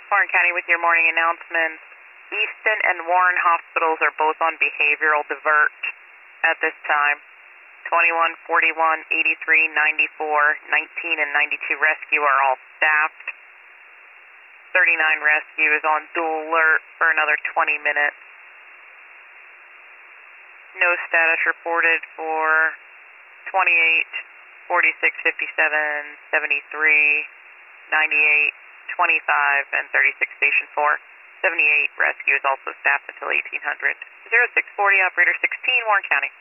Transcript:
Warren County with your morning announcements. Easton and Warren hospitals are both on behavioral divert at this time. 21, 41, 83, 94, 19, and 92 rescue are all staffed. 39 rescue is on dual alert for another 20 minutes. No status reported for 28, 46, 57, 73, 98, 25, and 36 Station 4. 78 rescue is also staffed until 1800. 0640, operator 16, Warren County.